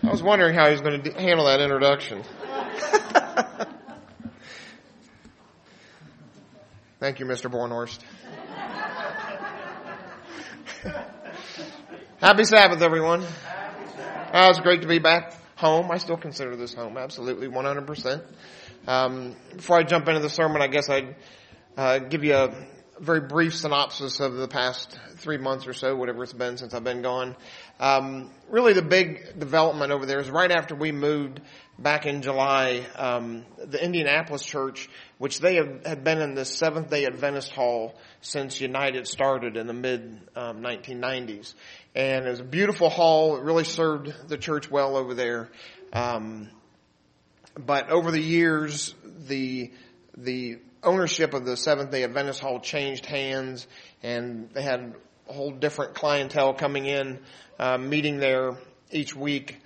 I was wondering how he was going to handle that introduction. Thank you, Mr. Bornhorst. Happy Sabbath, everyone. It's great to be back home. I still consider this home, absolutely, 100%. Before I jump into the sermon, I guess I'd give you a very brief synopsis of the past 3 months or so, whatever it's been since I've been gone. Really the big development over there is right after we moved back in July, the Indianapolis church, which they had been in the Seventh-day Adventist Hall since United started in the mid-1990s. And it was a beautiful hall. It really served the church well over there. But over the years, the ownership of the Seventh-day Adventist Hall changed hands, and they had a whole different clientele coming in, meeting there each week.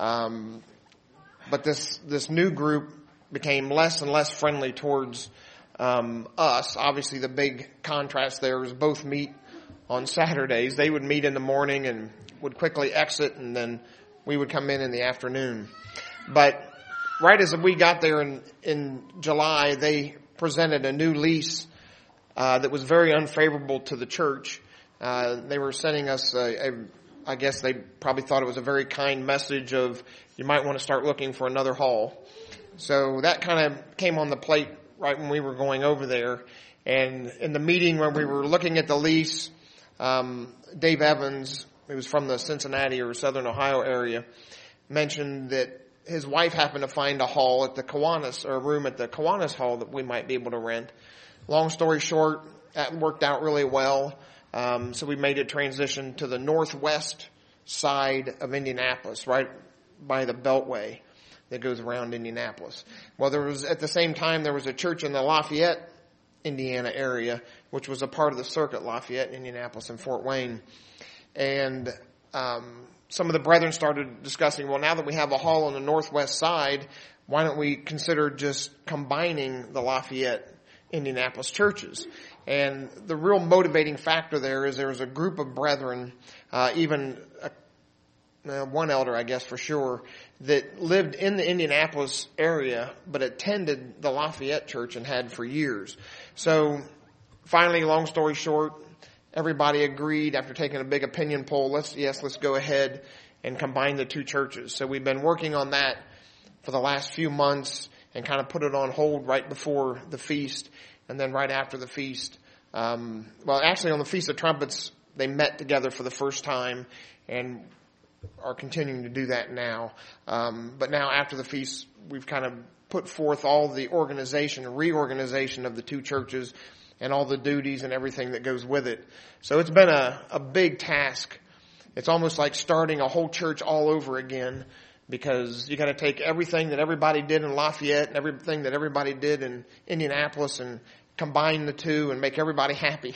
But this new group became less and less friendly towards us. Obviously, the big contrast there is both meet on Saturdays. They would meet in the morning and would quickly exit, and then we would come in the afternoon. But right as we got there in July, they presented a new lease that was very unfavorable to the church. They were sending us I guess they probably thought it was a very kind message of, you might want to start looking for another hall. So that kind of came on the plate right when we were going over there. And in the meeting when we were looking at the lease, Dave Evans, who was from the Cincinnati or Southern Ohio area, mentioned that his wife happened to find a hall at the Kiwanis, or a room at the Kiwanis Hall that we might be able to rent. Long story short, that worked out really well. So we made a transition to the northwest side of Indianapolis, right by the Beltway that goes around Indianapolis. Well, at the same time, there was a church in the Lafayette, Indiana area, which was a part of the circuit, Lafayette, Indianapolis, and Fort Wayne. And some of the brethren started discussing, well, now that we have a hall on the northwest side, why don't we consider just combining the Lafayette, Indianapolis churches? And the real motivating factor there is there was a group of brethren, even one elder, I guess for sure, that lived in the Indianapolis area but attended the Lafayette church and had for years. So finally, long story short, everybody agreed after taking a big opinion poll, let's go ahead and combine the two churches. So we've been working on that for the last few months and kind of put it on hold right before the feast. And then right after the feast, actually on the Feast of Trumpets, they met together for the first time and are continuing to do that now. But now after the feast, we've kind of put forth all the reorganization of the two churches and all the duties and everything that goes with it. So it's been a big task. It's almost like starting a whole church all over again, because you got to take everything that everybody did in Lafayette and everything that everybody did in Indianapolis and combine the two and make everybody happy.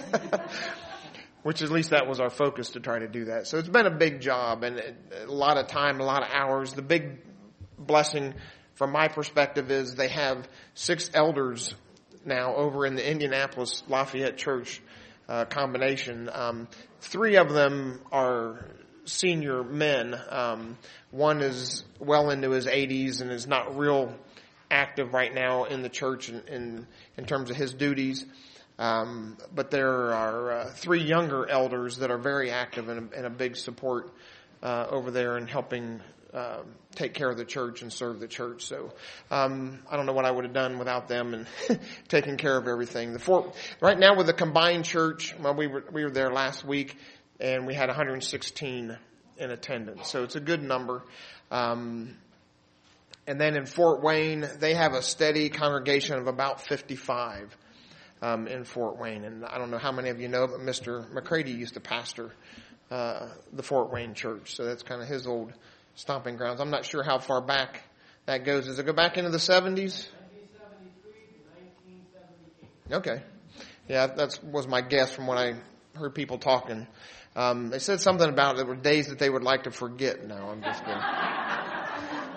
Which at least that was our focus, to try to do that. So it's been a big job and a lot of time, a lot of hours. The big blessing from my perspective is they have 6 elders now over in the Indianapolis Lafayette Church combination. 3 of them are senior men. One is well into his 80s and is not real active right now in the church in terms of his duties. But there are 3 younger elders that are very active and a big support over there in helping take care of the church and serve the church. So I don't know what I would have done without them and taking care of everything. Right now with the combined church, we were there last week and we had 116 in attendance. So it's a good number. And then in Fort Wayne, they have a steady congregation of about 55 in Fort Wayne. And I don't know how many of you know, but Mr. McCready used to pastor the Fort Wayne church. So that's kind of his old stomping grounds. I'm not sure how far back that goes. Does it go back into the 70s? 1973 to 1978. Okay. Yeah, that was my guess from when I heard people talking. They said something about there were days that they would like to forget. No, I'm just kidding.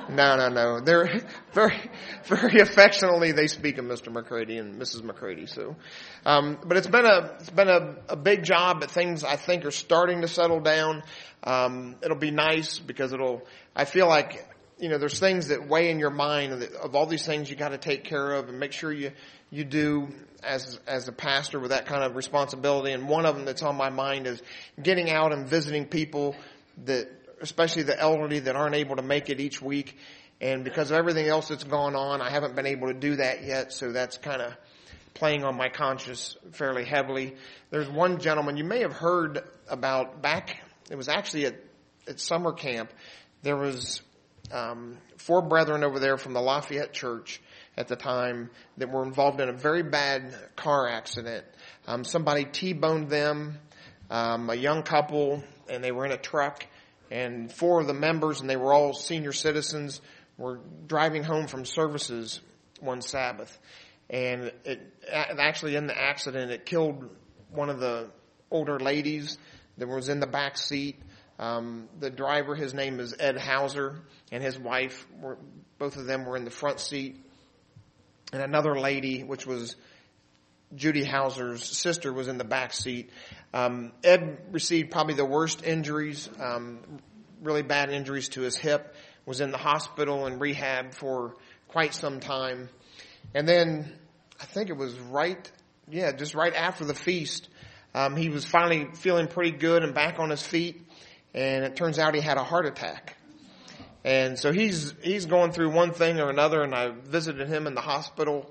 No. They're very affectionately, they speak of Mr. McCready and Mrs. McCready. So, but it's been a big job, but things I think are starting to settle down. It'll be nice because I feel like, there's things that weigh in your mind of all these things you got to take care of and make sure you do as a pastor with that kind of responsibility. And one of them that's on my mind is getting out and visiting people especially the elderly that aren't able to make it each week. And because of everything else that's gone on, I haven't been able to do that yet. So that's kind of playing on my conscience fairly heavily. There's one gentleman you may have heard about it was actually at summer camp. There was 4 brethren over there from the Lafayette Church at the time that were involved in a very bad car accident. Somebody T-boned them, a young couple, and they were in a truck. And 4 of the members, and they were all senior citizens, were driving home from services one Sabbath. And it actually, in the accident, it killed one of the older ladies that was in the back seat. The driver, his name is Ed Hauser, and his wife, both of them were in the front seat. And another lady, which was Judy Hauser's sister, was in the back seat. Ed received probably the worst injuries, really bad injuries to his hip, was in the hospital and rehab for quite some time. And then I think it was just right after the feast, he was finally feeling pretty good and back on his feet. And it turns out he had a heart attack. And so he's going through one thing or another, and I visited him in the hospital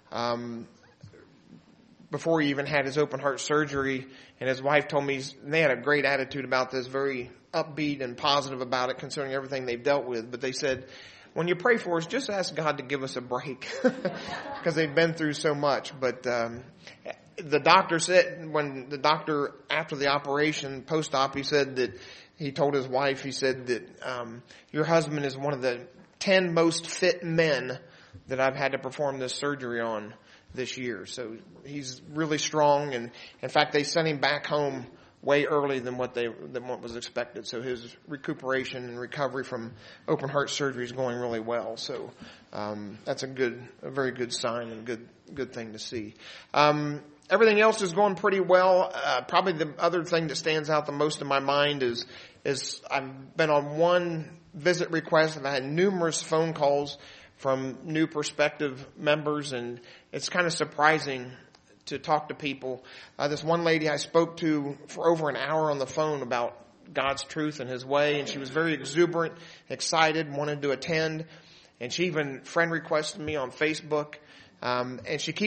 before he even had his open heart surgery. And his wife told me they had a great attitude about this, very upbeat and positive about it, considering everything they've dealt with. But they said, when you pray for us, just ask God to give us a break, because they've been through so much. But the doctor said, after the operation, post-op, he told his wife, he said that your husband is one of the 10 most fit men that I've had to perform this surgery on this year. So he's really strong, and in fact they sent him back home way early than what was expected. So his recuperation and recovery from open heart surgery is going really well. So that's a very good sign and good thing to see. Everything else is going pretty well. Probably the other thing that stands out the most in my mind is I've been on one visit request, and I had numerous phone calls from new prospective members, and it's kind of surprising to talk to people. This one lady I spoke to for over an hour on the phone about God's truth and His way, and she was very exuberant, excited, wanted to attend, and she even friend requested me on Facebook. And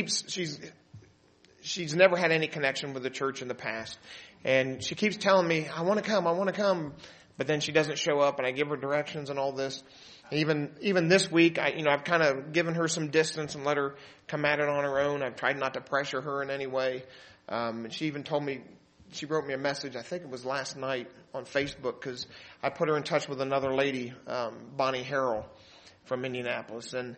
she's never had any connection with the church in the past, and she keeps telling me, I want to come, but then she doesn't show up, and I give her directions and all this. Even this week, I've kind of given her some distance and let her come at it on her own. I've tried not to pressure her in any way. And she even told me, she wrote me a message, I think it was last night on Facebook, because I put her in touch with another lady, Bonnie Harrell from Indianapolis. And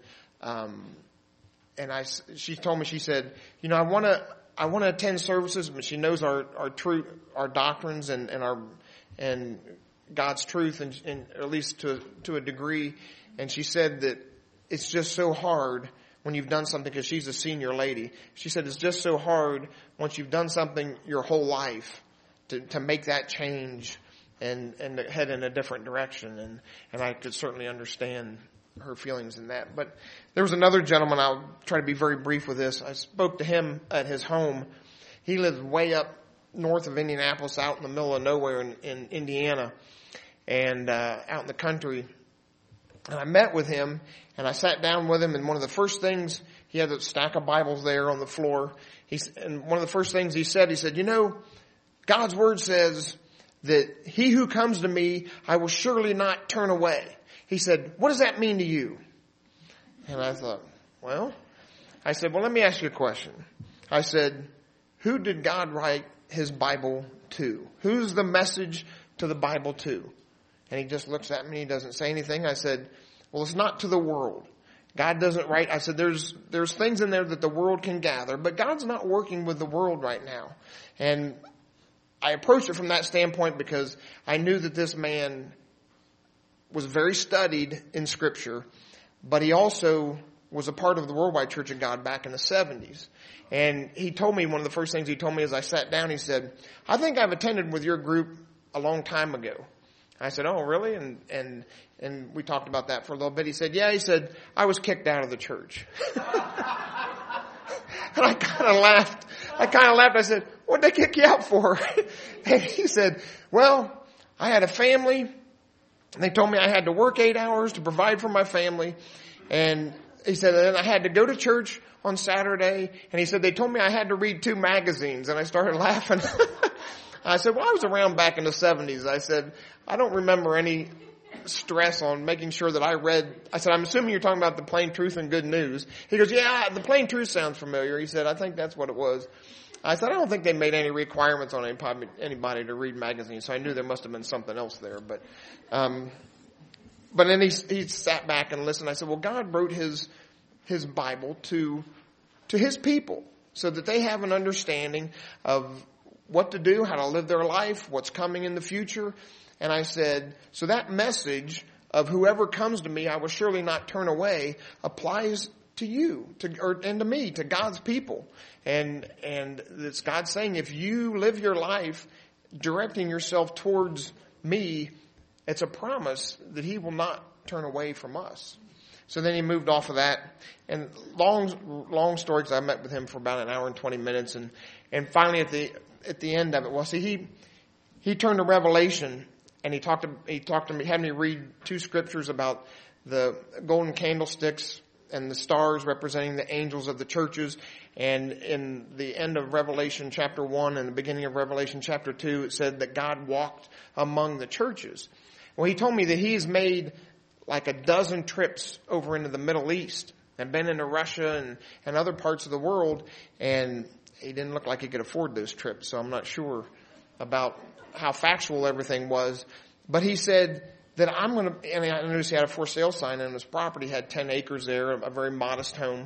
she told me, she said, I want to attend services, but she knows our doctrines and God's truth, and at least to a degree. And she said that it's just so hard when you've done something, because she's a senior lady. She said it's just so hard once you've done something your whole life to make that change and head in a different direction. And I could certainly understand her feelings in that. But there was another gentleman, I'll try to be very brief with this. I spoke to him at his home. He lives way up north of Indianapolis, out in the middle of nowhere in Indiana, and out in the country. And I met with him, and I sat down with him, and one of the first things, he had a stack of Bibles there on the floor. And one of the first things he said, God's Word says that he who comes to me, I will surely not turn away. He said, what does that mean to you? And I thought, I said, let me ask you a question. I said, who did God write His Bible to? Who's the message to the Bible to? And he just looks at me, he doesn't say anything. I said, it's not to the world. God doesn't write. I said, there's things in there that the world can gather, but God's not working with the world right now. And I approached it from that standpoint because I knew that this man was very studied in Scripture, but he also was a part of the Worldwide Church of God back in the 70s. And he told me, one of the first things he told me as I sat down, he said, I think I've attended with your group a long time ago. I said, oh, really? And we talked about that for a little bit. He said, yeah, he said, I was kicked out of the church. And I kind of laughed. I said, what'd they kick you out for? And he said, well, I had a family. And they told me I had to work 8 hours to provide for my family. And he said, and I had to go to church on Saturday. And he said, they told me I had to read 2 magazines. And I started laughing. I said, well, I was around back in the 70s. I said, I don't remember any stress on making sure that I read. I said, I'm assuming you're talking about the Plain Truth and Good News. He goes, yeah, the Plain Truth sounds familiar. He said, I think that's what it was. I said, I don't think they made any requirements on anybody to read magazines, so I knew there must have been something else there. But then he sat back and listened. I said, well, God wrote his Bible to his people so that they have an understanding of what to do, how to live their life, what's coming in the future. And I said, so that message of whoever comes to me, I will surely not turn away, applies to you, and to me, to God's people. And it's God saying, if you live your life directing yourself towards me, it's a promise that he will not turn away from us. So then he moved off of that. And long story, because I met with him for about an hour and 20 minutes. And finally at the end of it, well, see, he turned to Revelation, and he talked to me, had me read 2 scriptures about the golden candlesticks and the stars representing the angels of the churches. And in the end of Revelation chapter 1 and the beginning of Revelation chapter 2, it said that God walked among the churches. Well, he told me that he's made like a dozen trips over into the Middle East and been into Russia and other parts of the world. And he didn't look like he could afford those trips, so I'm not sure about how factual everything was. But he said that I'm going to, and I noticed he had a for sale sign on his property, had 10 acres there, a very modest home.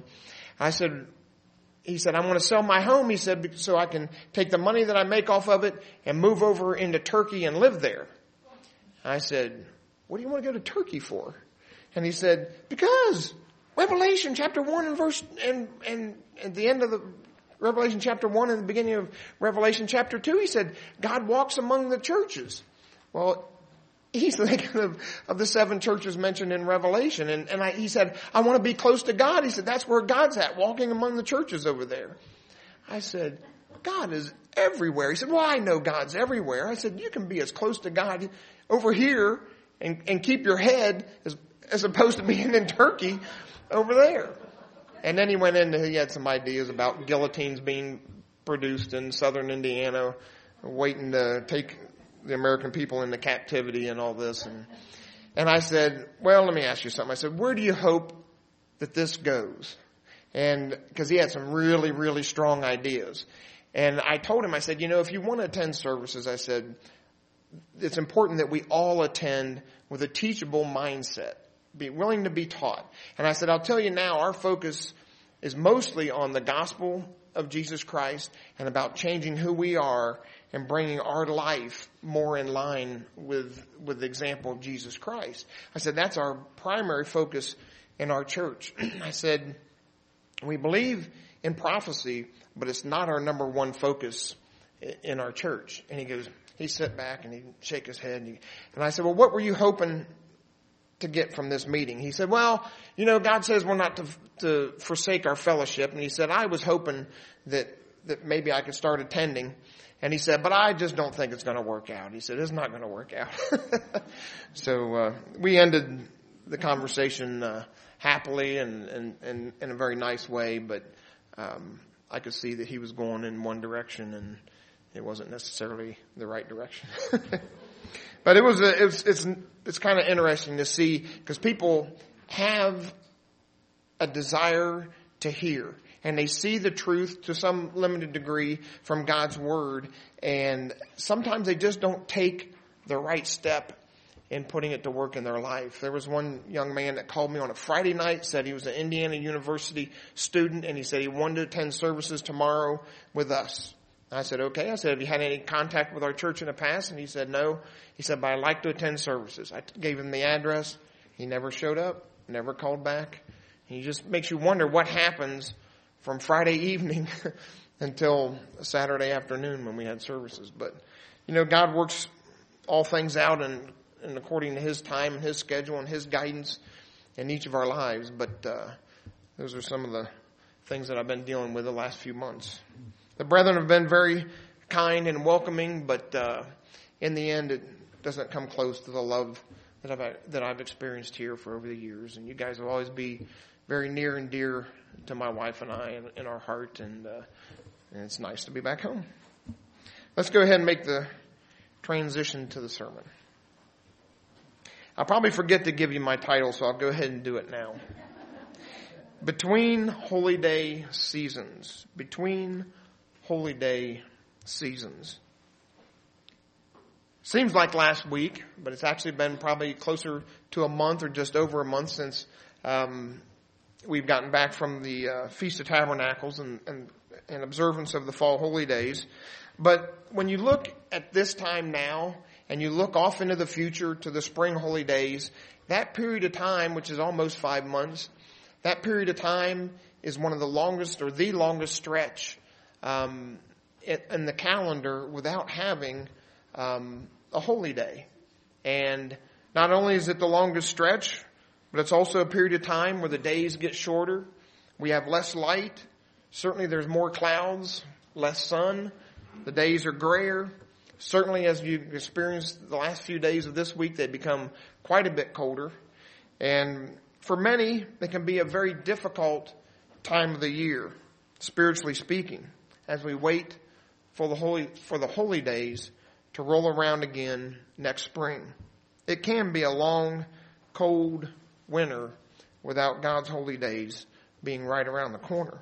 He said, I'm going to sell my home, he said, so I can take the money that I make off of it and move over into Turkey and live there. I said, what do you want to go to Turkey for? And he said, because Revelation chapter 1 and verse, and at the end of the Revelation chapter 1 and the beginning of Revelation chapter 2, he said, God walks among the churches. Well, he's thinking of the 7 churches mentioned in Revelation. And he said, I want to be close to God. He said, that's where God's at, walking among the churches over there. I said, God is everywhere. He said, well, I know God's everywhere. I said, you can be as close to God over here and keep your head as opposed to being in Turkey over there. And then he had some ideas about guillotines being produced in southern Indiana, waiting to take the American people into captivity and all this. And I said, well, let me ask you something. I said, where do you hope that this goes? And because he had some really, really strong ideas. And I told him, I said, if you want to attend services, I said, it's important that we all attend with a teachable mindset, be willing to be taught. And I said, I'll tell you now, our focus is mostly on the gospel of Jesus Christ and about changing who we are and bringing our life more in line with the example of Jesus Christ. I said, that's our primary focus in our church. I said, we believe in prophecy, but it's not our number one focus in our church. And he sat back and he'd shake his head. And I said, well, what were you hoping to get from this meeting? He said, well, God says we're not to forsake our fellowship. And he said, I was hoping that maybe I could start attending. And he said, but I just don't think it's going to work out. He said, it's not going to work out. So we ended the conversation happily and in a very nice way. But I could see that he was going in one direction and it wasn't necessarily the right direction. But it's kind of interesting to see, because people have a desire to hear, and they see the truth to some limited degree from God's word, and sometimes they just don't take the right step in putting it to work in their life. There was one young man that called me on a Friday night, said he was an Indiana University student, and he said he wanted to attend services tomorrow with us. I said, okay. I said, have you had any contact with our church in the past? And he said, no. He said, but I like to attend services. I gave him the address. He never showed up, never called back. He just makes you wonder what happens from Friday evening until Saturday afternoon when we had services. But, God works all things out and according to His time and His schedule and His guidance in each of our lives. But those are some of the things that I've been dealing with the last few months. The brethren have been very kind and welcoming, but in the end, it doesn't come close to the love that I've experienced here for over the years. And you guys will always be very near and dear to my wife and I in our heart, and it's nice to be back home. Let's go ahead and make the transition to the sermon. I'll probably forget to give you my title, so I'll go ahead and do it now. Between Holy Day Seasons. Between Holy Day Seasons. Seems like last week, but it's actually been probably closer to a month or just over a month since we've gotten back from the Feast of Tabernacles and observance of the Fall Holy Days. But when you look at this time now and you look off into the future to the Spring Holy Days, that period of time, which is almost 5 months, that period of time is one of the longest or the longest stretch in the calendar without having a holy day. And not only is it the longest stretch, but it's also a period of time where the days get shorter. We have less light. Certainly there's more clouds, less sun. The days are grayer. Certainly as you've experienced the last few days of this week, they become quite a bit colder. And for many, it can be a very difficult time of the year, spiritually speaking, as we wait for the holy days to roll around again next spring. It can be a long, cold winter without God's holy days being right around the corner.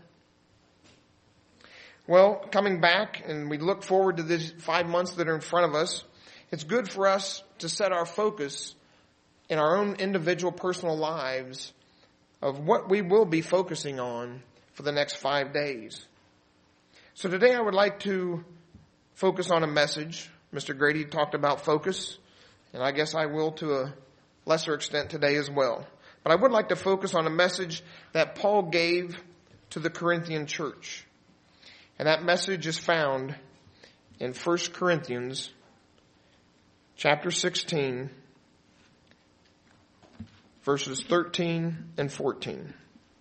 Well, coming back, and we look forward to these 5 months that are in front of us, it's good for us to set our focus in our own individual personal lives of what we will be focusing on for the next 5 days. So today I would like to focus on a message. Mr. Grady talked about focus, and I guess I will to a lesser extent today as well. But I would like to focus on a message that Paul gave to the Corinthian church. And that message is found in 1 Corinthians chapter 16, verses 13 and 14.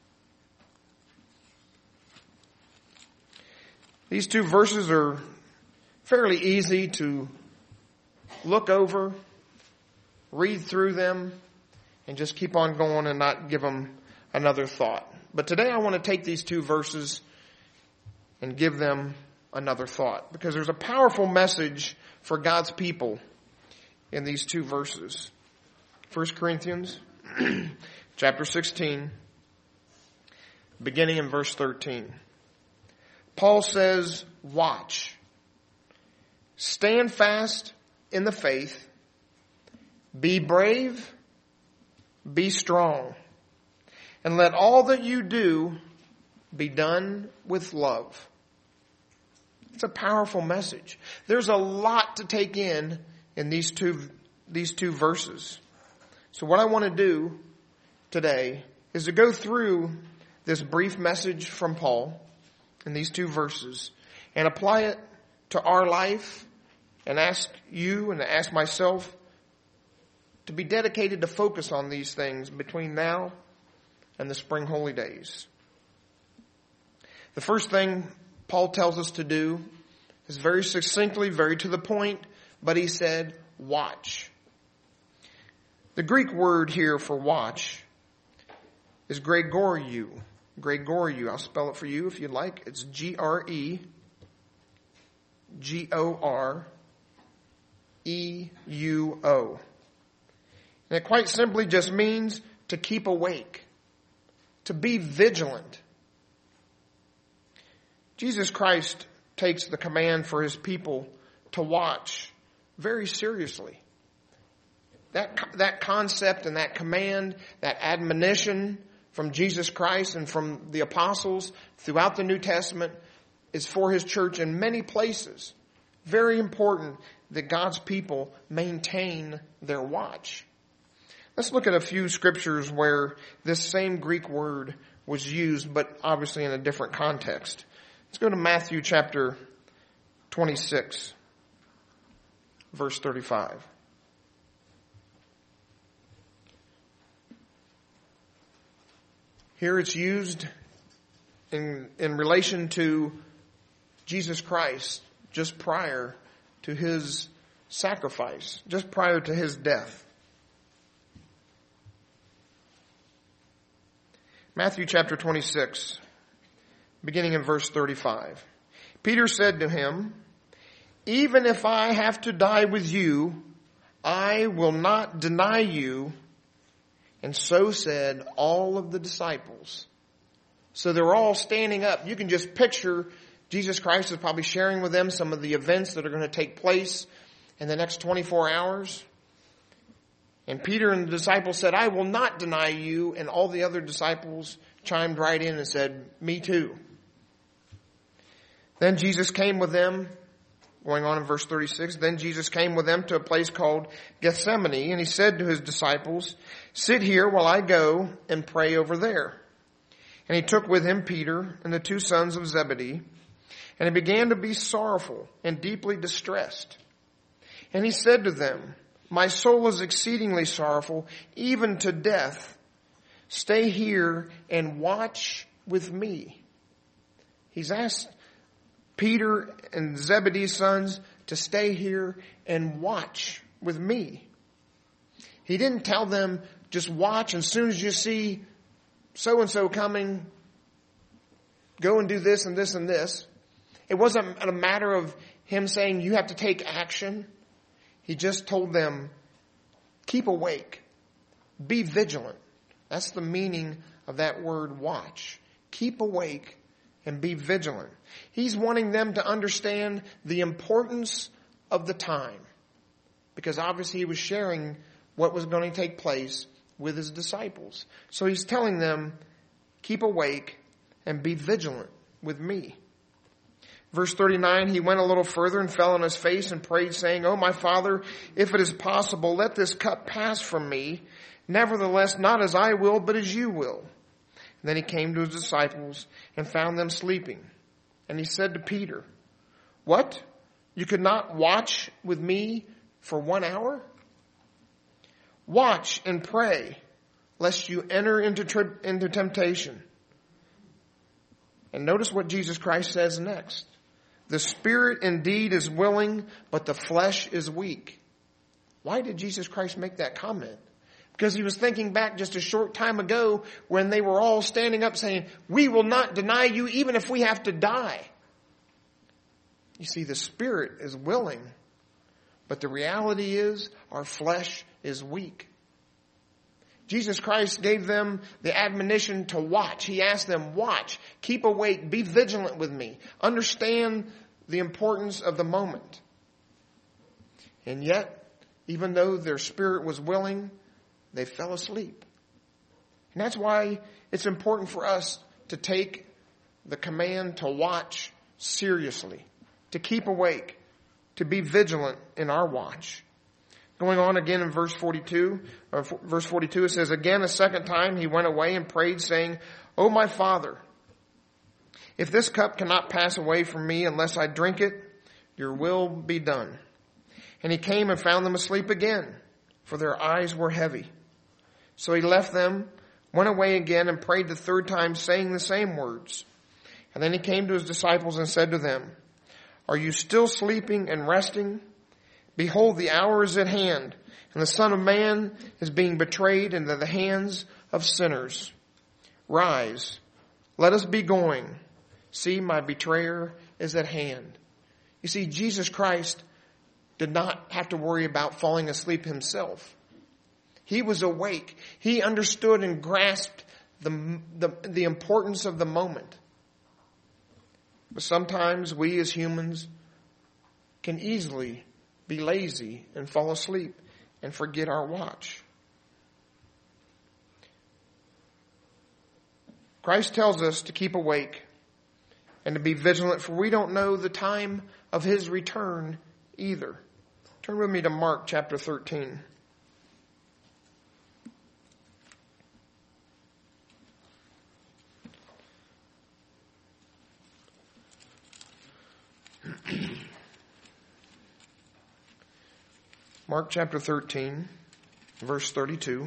These two verses are fairly easy to look over, read through them, and just keep on going and not give them another thought. But today I want to take these two verses and give them another thought, because there's a powerful message for God's people in these two verses. 1 Corinthians chapter 16, beginning in verse 13. Paul says, watch, stand fast in the faith, be brave, be strong, and let all that you do be done with love. It's a powerful message. There's a lot to take in these two verses. So what I want to do today is to go through this brief message from Paul in these two verses and apply it to our life and ask you and ask myself to be dedicated to focus on these things between now and the spring holy days. The first thing Paul tells us to do is very succinctly, very to the point, but he said, watch. The Greek word here for watch is Gregoreu. Gregoreu. I'll spell it for you if you'd like. It's Gregoreu. And it quite simply just means to keep awake, to be vigilant. Jesus Christ takes the command for his people to watch very seriously. That concept and that command, that admonition from Jesus Christ and from the apostles throughout the New Testament is for his church in many places. Very important that God's people maintain their watch. Let's look at a few scriptures where this same Greek word was used, but obviously in a different context. Let's go to Matthew chapter 26, verse 35. Here it's used in relation to Jesus Christ just prior to his sacrifice, just prior to his death. Matthew chapter 26, beginning in verse 35. Peter said to him, "Even if I have to die with you, I will not deny you." And so said all of the disciples. So they're all standing up. You can just picture Jesus Christ is probably sharing with them some of the events that are going to take place in the next 24 hours. And Peter and the disciples said, "I will not deny you." And all the other disciples chimed right in and said, "Me too." Then Jesus came with them, going on in verse 36, then Jesus came with them to a place called Gethsemane, and he said to his disciples, "Sit here while I go and pray over there." And he took with him Peter and the two sons of Zebedee, and he began to be sorrowful and deeply distressed. And he said to them, "My soul is exceedingly sorrowful, even to death. Stay here and watch with me." He's asked Peter and Zebedee's sons to stay here and watch with me. He didn't tell them, just watch, and as soon as you see so-and-so coming, go and do this and this and this. It wasn't a matter of him saying, you have to take action. He just told them, keep awake. Be vigilant. That's the meaning of that word watch. Keep awake and be vigilant. He's wanting them to understand the importance of the time. Because obviously he was sharing what was going to take place with his disciples. So he's telling them, keep awake and be vigilant with me. Verse 39, he went a little further and fell on his face and prayed, saying, "Oh, my Father, if it is possible, let this cup pass from me. Nevertheless, not as I will, but as you will." And then he came to his disciples and found them sleeping. And he said to Peter, "What? You could not watch with me for 1 hour? Watch and pray, lest you enter into temptation." And notice what Jesus Christ says next. "The spirit indeed is willing, but the flesh is weak." Why did Jesus Christ make that comment? Because he was thinking back just a short time ago when they were all standing up saying, "We will not deny you even if we have to die." You see, the spirit is willing, but the reality is our flesh is weak. Jesus Christ gave them the admonition to watch. He asked them, watch, keep awake, be vigilant with me. Understand the importance of the moment. And yet, even though their spirit was willing, they fell asleep. And that's why it's important for us to take the command to watch seriously, to keep awake, to be vigilant in our watch. Going on again in verse 42, it says, "Again a second time he went away and prayed, saying, O my Father, if this cup cannot pass away from me unless I drink it, your will be done." And he came and found them asleep again, for their eyes were heavy. So he left them, went away again, and prayed the third time, saying the same words. And then he came to his disciples and said to them, "Are you still sleeping and resting? Behold, the hour is at hand, and the Son of Man is being betrayed into the hands of sinners. Rise, let us be going. See, my betrayer is at hand." You see, Jesus Christ did not have to worry about falling asleep himself. He was awake. He understood and grasped the importance of the moment. But sometimes we as humans can easily be lazy and fall asleep and forget our watch. Christ tells us to keep awake and to be vigilant, for we don't know the time of his return either. Turn with me to Mark chapter 13. Mark chapter 13, verse 32.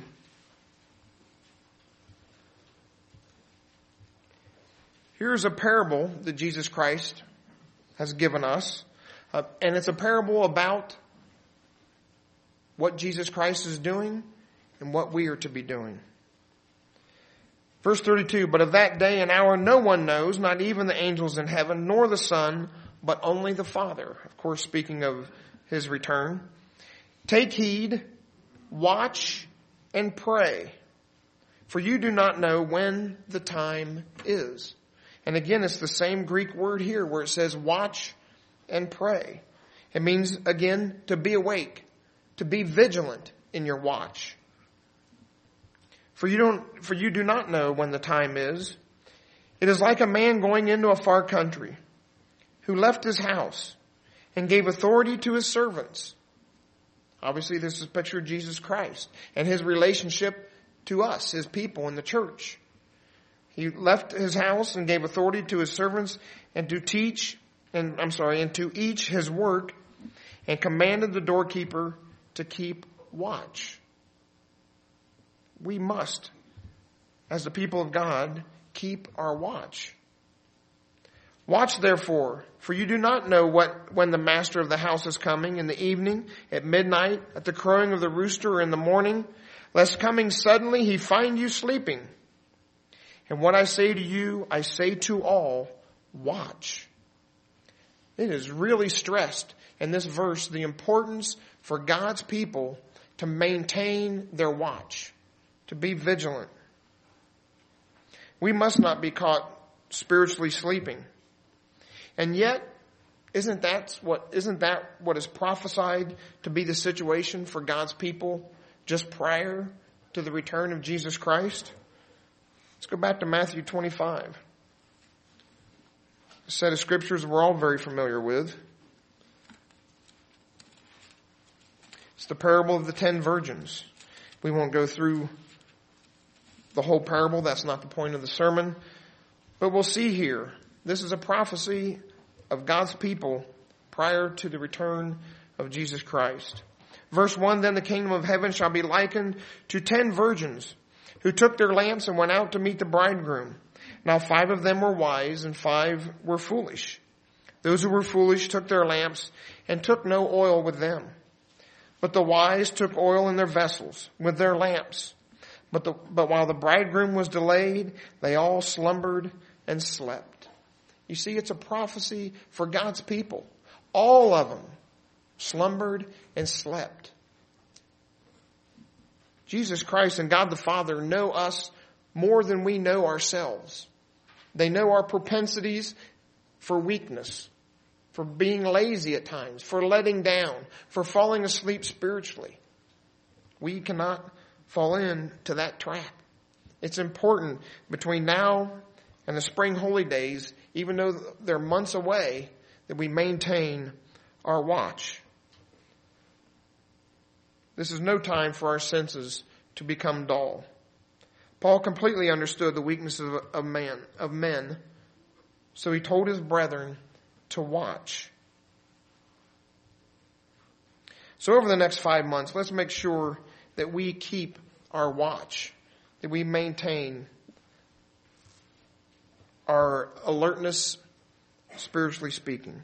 Here's a parable that Jesus Christ has given us. And it's a parable about what Jesus Christ is doing and what we are to be doing. Verse 32, but of that day and hour no one knows, not even the angels in heaven, nor the Son, but only the Father. Of course, speaking of his return. Take heed, watch, and pray, for you do not know when the time is. And again, it's the same Greek word here where it says watch and pray. It means, again, to be awake, to be vigilant in your watch. For you do not know when the time is. It is like a man going into a far country who left his house and gave authority to his servants. Obviously, this is a picture of Jesus Christ and his relationship to us, his people in the church. He left his house and gave authority to his servants and to each his work, and commanded the doorkeeper to keep watch. We must, as the people of God, keep our watch. Watch therefore, for you do not know when the master of the house is coming, in the evening, at midnight, at the crowing of the rooster, or in the morning, lest coming suddenly he find you sleeping. And what I say to you, I say to all, watch. It is really stressed in this verse the importance for God's people to maintain their watch, to be vigilant. We must not be caught spiritually sleeping. And yet, isn't that what is prophesied to be the situation for God's people just prior to the return of Jesus Christ? Let's go back to Matthew 25. A set of scriptures we're all very familiar with. It's the parable of the 10 virgins. We won't go through the whole parable. That's not the point of the sermon. But we'll see here. This is a prophecy of God's people prior to the return of Jesus Christ. Verse 1, then the kingdom of heaven shall be likened to 10 virgins who took their lamps and went out to meet the bridegroom. Now 5 of them were wise and 5 were foolish. Those who were foolish took their lamps and took no oil with them. But the wise took oil in their vessels with their lamps. But while the bridegroom was delayed, they all slumbered and slept. You see, it's a prophecy for God's people. All of them slumbered and slept. Jesus Christ and God the Father know us more than we know ourselves. They know our propensities for weakness, for being lazy at times, for letting down, for falling asleep spiritually. We cannot fall into that trap. It's important between now and the spring holy days, even though they're months away, that we maintain our watch. This is no time for our senses to become dull. Paul completely understood the weaknesses of men, so he told his brethren to watch. So over the next 5 months, let's make sure that we keep our watch, that we maintain our alertness, spiritually speaking.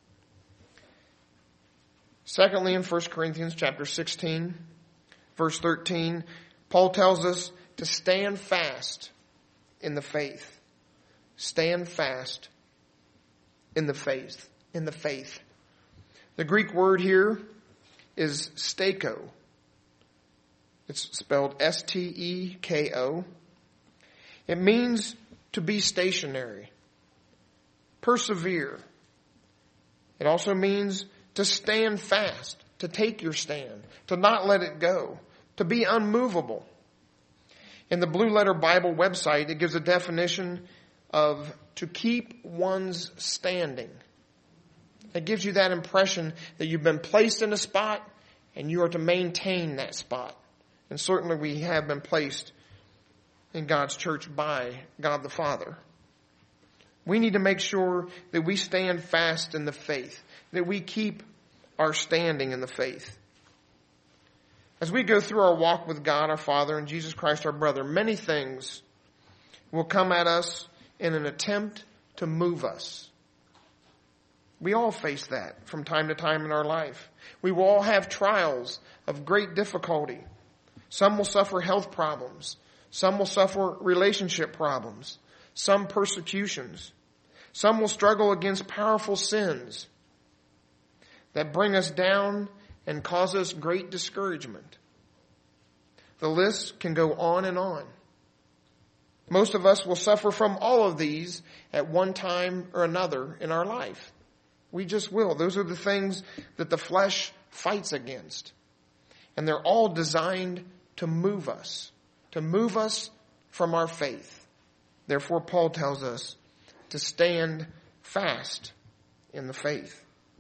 Secondly, in 1 Corinthians chapter 16, verse 13, Paul tells us to stand fast in the faith. Stand fast in the faith. In the faith. The Greek word here is steko. It's spelled S-T-E-K-O. It means to be stationary, persevere. It also means to stand fast, to take your stand, to not let it go, to be unmovable. In the Blue Letter Bible website, it gives a definition of to keep one's standing. It gives you that impression that you've been placed in a spot and you are to maintain that spot. And certainly we have been placed in God's church by God the Father. We need to make sure that we stand fast in the faith, that we keep our standing in the faith. As we go through our walk with God, our Father, and Jesus Christ, our brother, many things will come at us in an attempt to move us. We all face that from time to time in our life. We will all have trials of great difficulty. Some will suffer health problems. Some will suffer relationship problems. Some persecutions. Some will struggle against powerful sins that bring us down and cause us great discouragement. The list can go on and on. Most of us will suffer from all of these at one time or another in our life. We just will. Those are the things that the flesh fights against. And they're all designed to move us from our faith. Therefore, Paul tells us to stand fast in the faith.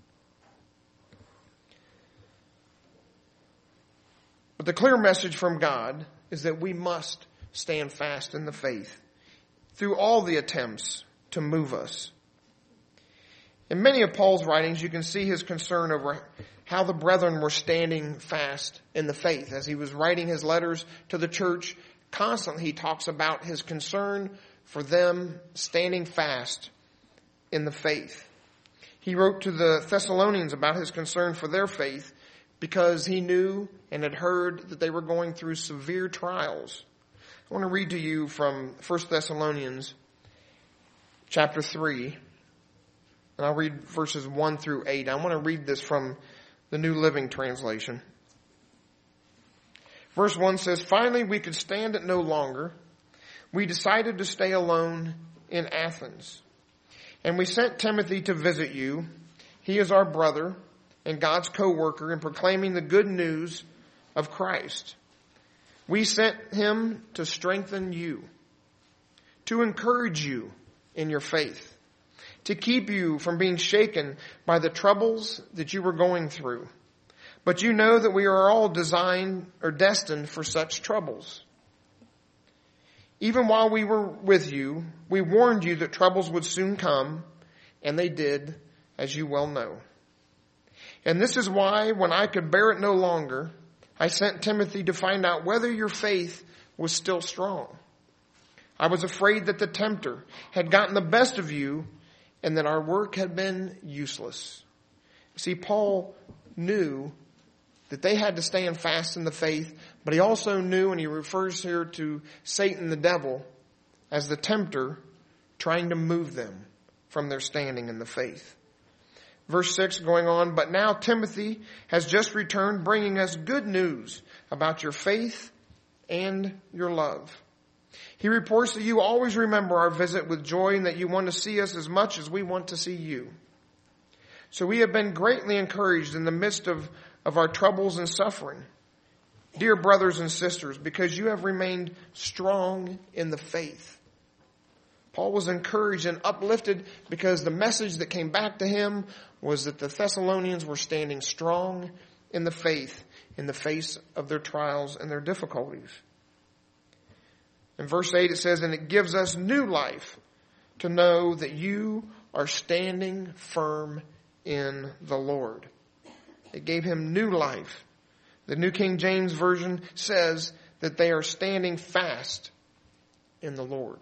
But the clear message from God is that we must stand fast in the faith through all the attempts to move us. In many of Paul's writings, you can see his concern over how the brethren were standing fast in the faith. As he was writing his letters to the church, constantly he talks about his concern for them standing fast in the faith. He wrote to the Thessalonians about his concern for their faith because he knew and had heard that they were going through severe trials. I want to read to you from 1 Thessalonians chapter 3. And I'll read verses 1 through 8. I want to read this from the New Living Translation. Verse 1 says, "Finally we could stand it no longer. We decided to stay alone in Athens. And we sent Timothy to visit you. He is our brother and God's co-worker in proclaiming the good news of Christ. We sent him to strengthen you, to encourage you in your faith, to keep you from being shaken by the troubles that you were going through. But you know that we are all designed or destined for such troubles. Even while we were with you, we warned you that troubles would soon come, and they did, as you well know. And this is why, when I could bear it no longer, I sent Timothy to find out whether your faith was still strong. I was afraid that the tempter had gotten the best of you and that our work had been useless." See, Paul knew that they had to stand fast in the faith, but he also knew, and he refers here to Satan the devil as the tempter trying to move them from their standing in the faith. Verse 6 going on, "But now Timothy has just returned, bringing us good news about your faith and your love. He reports that you always remember our visit with joy and that you want to see us as much as we want to see you. So we have been greatly encouraged in the midst of our troubles and suffering, dear brothers and sisters, because you have remained strong in the faith." Paul was encouraged and uplifted because the message that came back to him was that the Thessalonians were standing strong in the faith in the face of their trials and their difficulties. In verse 8 it says, "And it gives us new life to know that you are standing firm in the Lord." It gave him new life. The New King James Version says that they are standing fast in the Lord.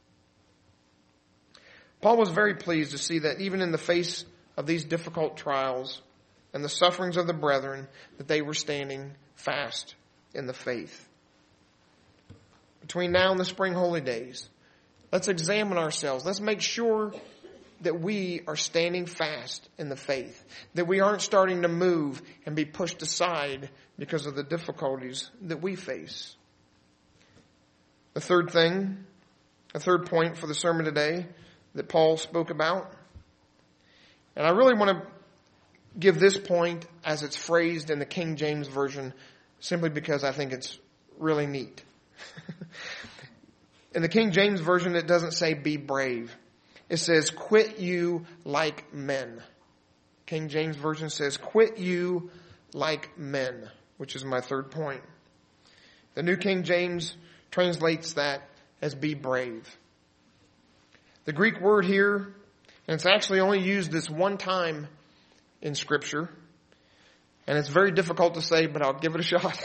Paul was very pleased to see that even in the face of these difficult trials and the sufferings of the brethren, that they were standing fast in the faith. Between now and the spring holy days, let's examine ourselves. Let's make sure that we are standing fast in the faith, that we aren't starting to move and be pushed aside because of the difficulties that we face. The third point for the sermon today that Paul spoke about, and I really want to give this point as it's phrased in the King James Version simply because I think it's really neat. In the King James Version, it doesn't say be brave. It says quit you like men. King James Version says quit you like men, which is my third point. The New King James translates that as be brave. The Greek word here, and it's actually only used this one time in Scripture, and it's very difficult to say, but I'll give it a shot.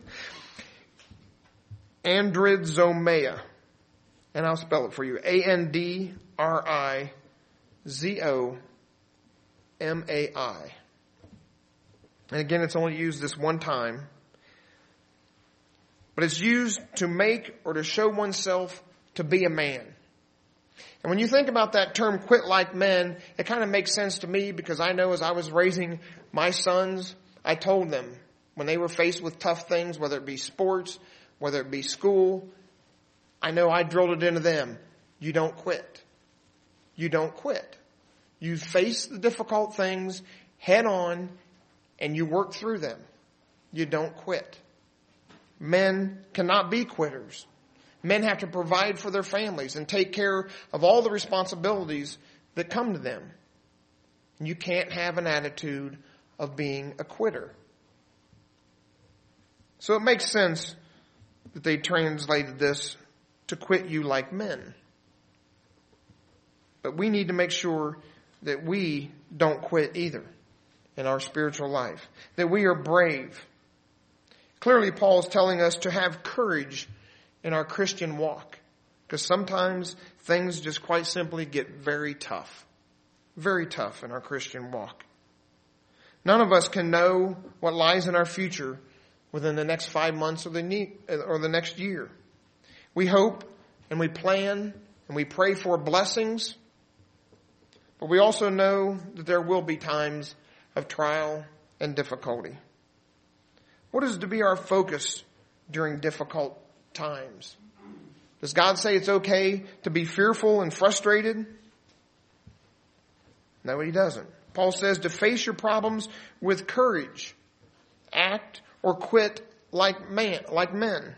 Andrizomai. And I'll spell it for you. Andrizomai. And again, it's only used this one time. But it's used to make or to show oneself to be a man. And when you think about that term, quit like men, it kind of makes sense to me because I know as I was raising my sons, I told them when they were faced with tough things, whether it be sports, whether it be school, I know I drilled it into them. You don't quit. You don't quit. You face the difficult things head on and you work through them. You don't quit. Men cannot be quitters. Men have to provide for their families and take care of all the responsibilities that come to them. You can't have an attitude of being a quitter. So it makes sense that they translated this to quit you like men. But we need to make sure that we don't quit either in our spiritual life. That we are brave. Clearly, Paul is telling us to have courage in our Christian walk. Because sometimes things just quite simply get very tough. Very tough in our Christian walk. None of us can know what lies in our future within the next 5 months or the next year. We hope and we plan and we pray for blessings. But we also know that there will be times of trial and difficulty. What is to be our focus during difficult times? Does God say it's okay to be fearful and frustrated? No, He doesn't. Paul says to face your problems with courage. Act or quit like men.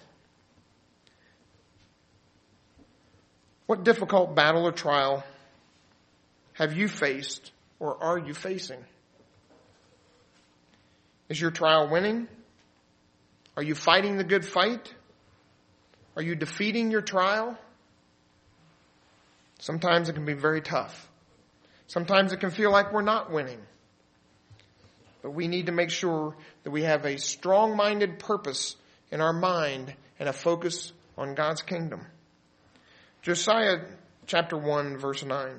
What difficult battle or trial have you faced or are you facing? Is your trial winning? Are you fighting the good fight? Are you defeating your trial? Sometimes it can be very tough. Sometimes it can feel like we're not winning. But we need to make sure that we have a strong-minded purpose in our mind and a focus on God's kingdom. Joshua chapter 1, verse 9.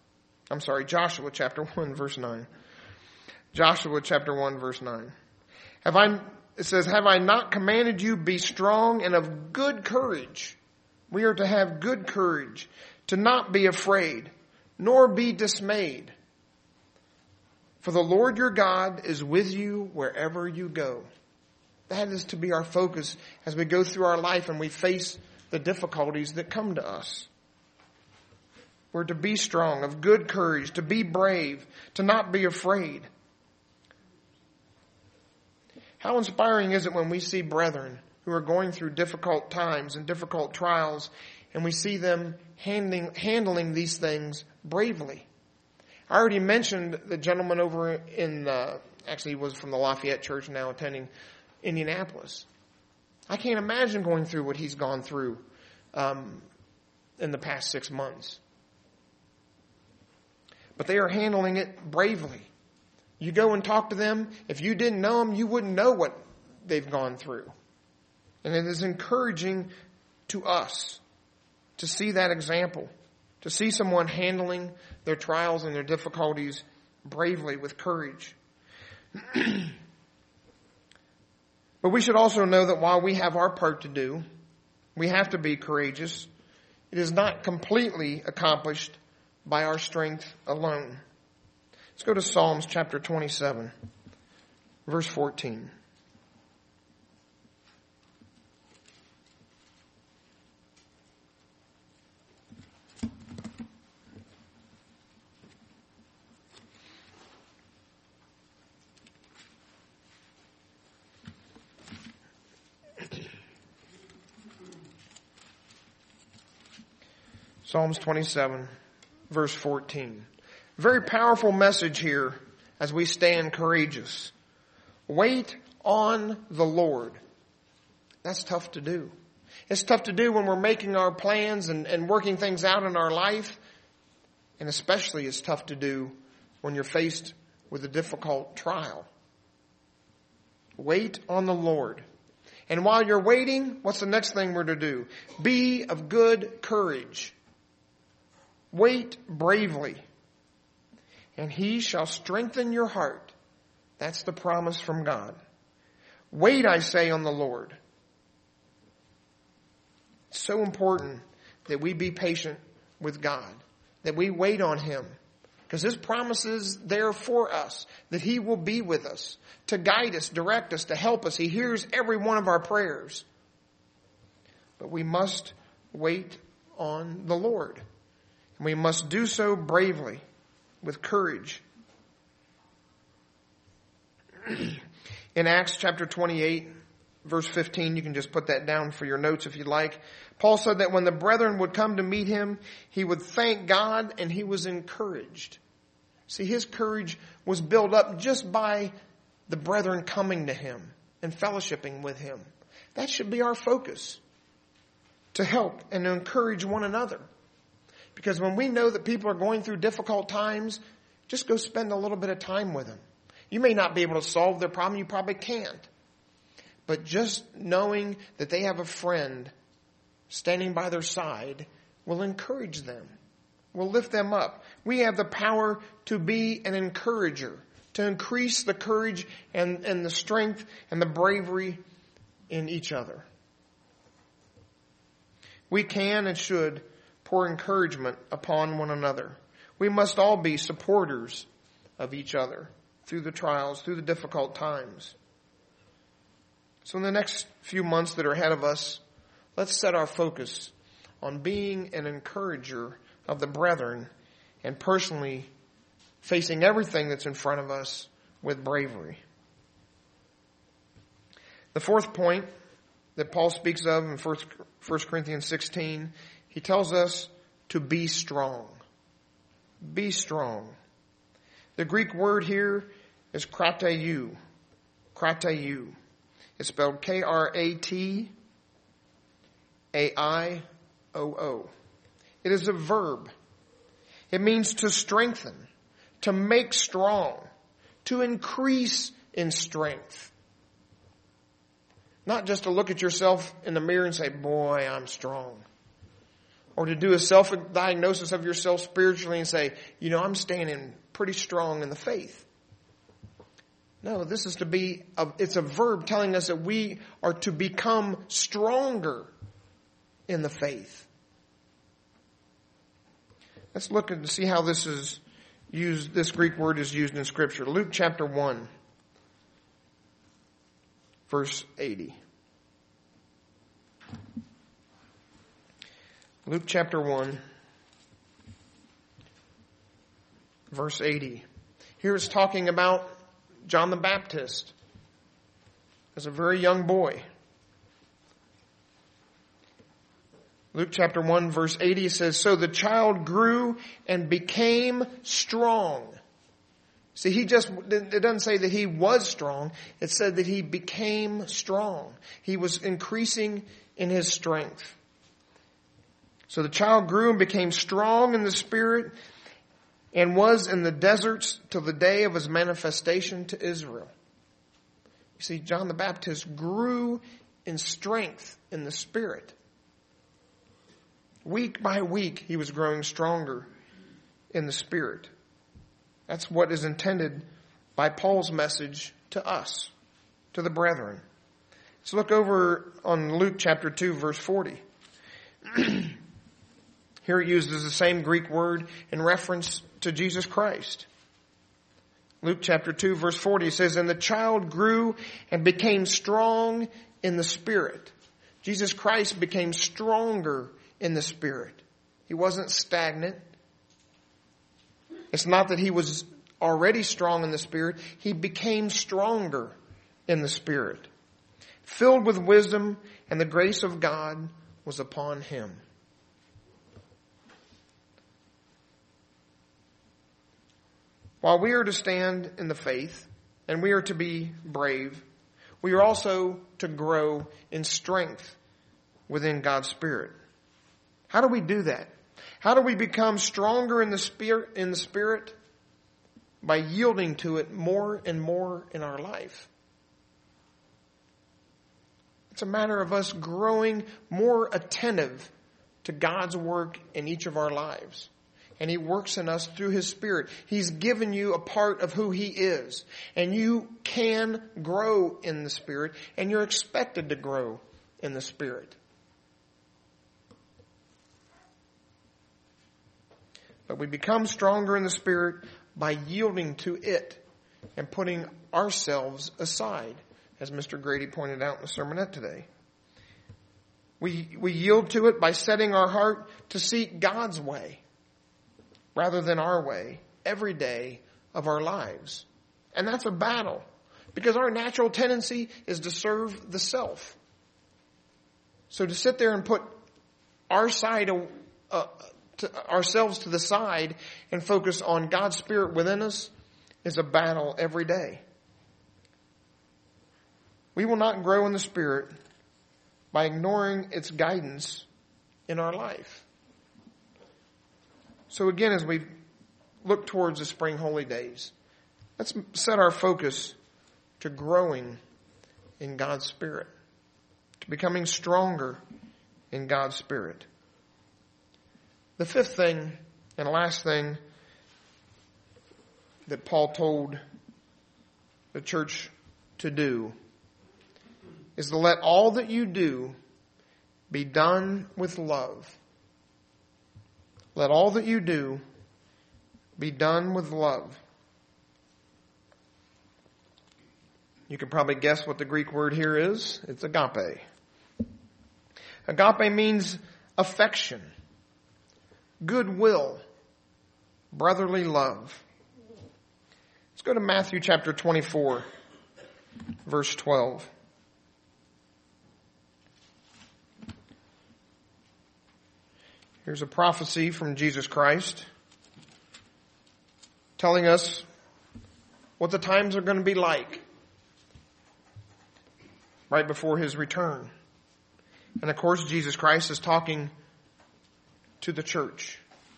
Joshua chapter 1, verse 9. It says, have I not commanded you, be strong and of good courage? We are to have good courage, to not be afraid, nor be dismayed. For the Lord your God is with you wherever you go. That is to be our focus as we go through our life and we face the difficulties that come to us. We're to be strong, of good courage, to be brave, to not be afraid. How inspiring is it when we see brethren who are going through difficult times and difficult trials, and we see them handling these things bravely. I already mentioned the gentleman over in, actually was from the Lafayette Church, now attending Indianapolis. I can't imagine going through what he's gone through in the past 6 months. But they are handling it bravely. You go and talk to them. If you didn't know them, you wouldn't know what they've gone through. And it is encouraging to us to see that example, to see someone handling their trials and their difficulties bravely with courage. But we should also know that while we have our part to do, we have to be courageous. It is not completely accomplished by our strength alone. Let's go to Psalms chapter 27, verse 14. Psalms 27, verse 14. Very powerful message here as we stand courageous. Wait on the Lord. That's tough to do. It's tough to do when we're making our plans and working things out in our life. And especially it's tough to do when you're faced with a difficult trial. Wait on the Lord. And while you're waiting, what's the next thing we're to do? Be of good courage. Wait bravely. And he shall strengthen your heart. That's the promise from God. Wait, I say, on the Lord. It's so important that we be patient with God, that we wait on him, because his promise is there for us, that he will be with us, to guide us, direct us, to help us. He hears every one of our prayers. But we must wait on the Lord. And we must do so bravely, with courage. In Acts chapter 28, verse 15, you can just put that down for your notes if you'd like. Paul said that when the brethren would come to meet him, he would thank God and he was encouraged. See, his courage was built up just by the brethren coming to him and fellowshipping with him. That should be our focus, to help and to encourage one another. Because when we know that people are going through difficult times, just go spend a little bit of time with them. You may not be able to solve their problem. You probably can't. But just knowing that they have a friend standing by their side will encourage them, will lift them up. We have the power to be an encourager, to increase the courage and the strength and the bravery in each other. We can and should pour encouragement upon one another. We must all be supporters of each other through the trials, through the difficult times. So in the next few months that are ahead of us, let's set our focus on being an encourager of the brethren and personally facing everything that's in front of us with bravery. The fourth point that Paul speaks of in 1 Corinthians 16, he tells us to be strong. Be strong. The Greek word here is krateu. Krateu. It's spelled K-R-A-T-A-I-O-O. It is a verb. It means to strengthen, to make strong, to increase in strength. Not just to look at yourself in the mirror and say, boy, I'm strong. Or to do a self-diagnosis of yourself spiritually and say, I'm standing pretty strong in the faith. No, this is it's a verb telling us that we are to become stronger in the faith. Let's look and see how this is used. This Greek word is used in Scripture. Luke chapter 1, verse 80. Luke chapter 1, verse 80. Here it's talking about John the Baptist as a very young boy. Luke chapter 1, verse 80 says, so the child grew and became strong. See, it doesn't say that he was strong. It said that he became strong. He was increasing in his strength. So the child grew and became strong in the spirit and was in the deserts till the day of his manifestation to Israel. You see, John the Baptist grew in strength in the spirit. Week by week, he was growing stronger in the spirit. That's what is intended by Paul's message to us, to the brethren. Let's look over on Luke chapter 2, verse 40. Here it uses the same Greek word in reference to Jesus Christ. Luke chapter 2, verse 40 says, and the child grew and became strong in the spirit. Jesus Christ became stronger in the spirit. He wasn't stagnant. It's not that he was already strong in the spirit. He became stronger in the spirit. Filled with wisdom, and the grace of God was upon him. While we are to stand in the faith and we are to be brave, we are also to grow in strength within God's Spirit. How do we do that? How do we become stronger in the Spirit? By yielding to it more and more in our life. It's a matter of us growing more attentive to God's work in each of our lives. And He works in us through His Spirit. He's given you a part of who He is. And you can grow in the Spirit. And you're expected to grow in the Spirit. But we become stronger in the Spirit by yielding to it and putting ourselves aside, as Mr. Grady pointed out in the sermonette today. We yield to it by setting our heart to seek God's way rather than our way every day of our lives. And that's a battle, because our natural tendency is to serve the self. So to sit there and put our side ourselves to the side and focus on God's Spirit within us is a battle every day. We will not grow in the Spirit by ignoring its guidance in our life. So again, as we look towards the spring holy days, let's set our focus to growing in God's Spirit, to becoming stronger in God's Spirit. The fifth thing and last thing that Paul told the church to do is to let all that you do be done with love. Let all that you do be done with love. You can probably guess what the Greek word here is. It's agape. Agape means affection, goodwill, brotherly love. Let's go to Matthew chapter 24, verse 12. Here's a prophecy from Jesus Christ telling us what the times are going to be like right before His return. And of course, Jesus Christ is talking to the church.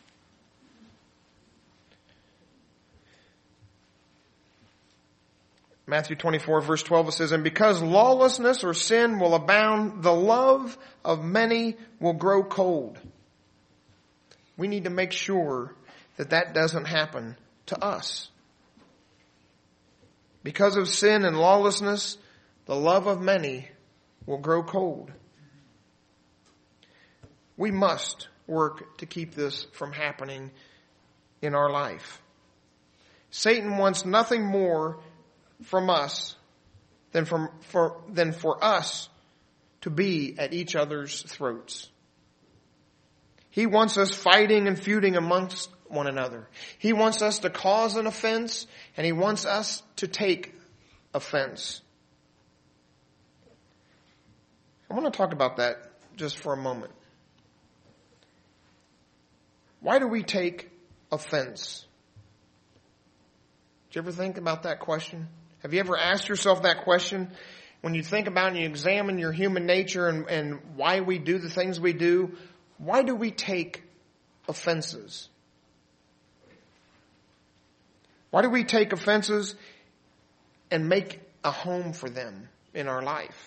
Matthew 24 verse 12, it says, "And because lawlessness or sin will abound, the love of many will grow cold." We need to make sure that that doesn't happen to us. Because of sin and lawlessness, the love of many will grow cold. We must work to keep this from happening in our life. Satan wants nothing more from us than for us to be at each other's throats. He wants us fighting and feuding amongst one another. He wants us to cause an offense, and he wants us to take offense. I want to talk about that just for a moment. Why do we take offense? Did you ever think about that question? Have you ever asked yourself that question? When you think about and you examine your human nature and why we do the things we do, why do we take offenses? Why do we take offenses and make a home for them in our life?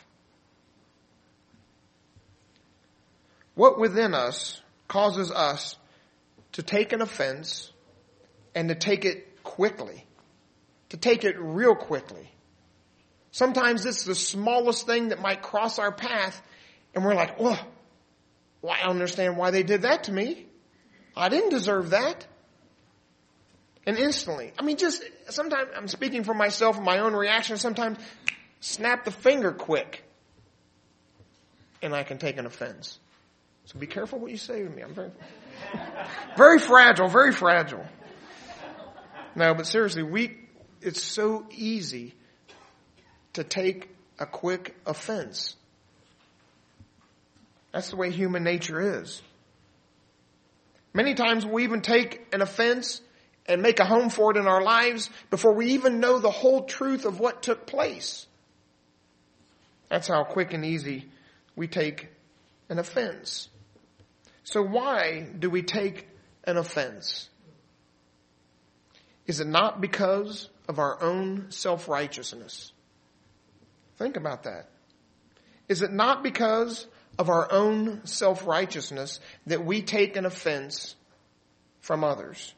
What within us causes us to take an offense and to take it quickly? To take it real quickly. Sometimes it's the smallest thing that might cross our path and we're like, well, I don't understand why they did that to me. I didn't deserve that. And instantly, just sometimes I'm speaking for myself and my own reaction. Sometimes snap the finger quick and I can take an offense. So be careful what you say to me. I'm very fragile, very fragile. No, but seriously, it's so easy to take a quick offense. That's the way human nature is. Many times we even take an offense and make a home for it in our lives before we even know the whole truth of what took place. That's how quick and easy we take an offense. So why do we take an offense? Is it not because of our own self-righteousness? Think about that. Is it not because of our own self-righteousness that we take an offense from others?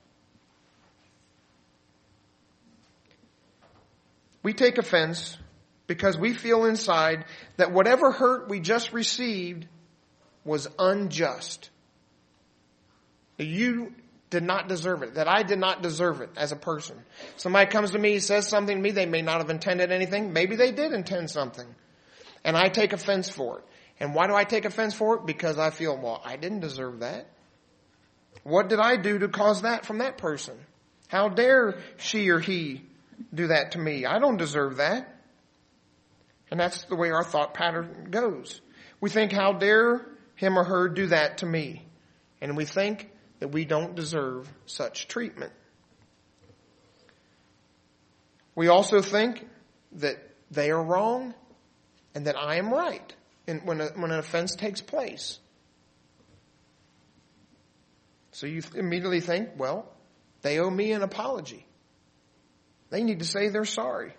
We take offense because we feel inside that whatever hurt we just received was unjust. You did not deserve it, that I did not deserve it as a person. Somebody comes to me, says something to me, they may not have intended anything. Maybe they did intend something. And I take offense for it. And why do I take offense for it? Because I feel, well, I didn't deserve that. What did I do to cause that from that person? How dare she or he do that to me? I don't deserve that. And that's the way our thought pattern goes. We think, how dare him or her do that to me? And we think that we don't deserve such treatment. We also think that they are wrong and that I am right when an offense takes place. So you immediately think, well, they owe me an apology. They need to say they're sorry.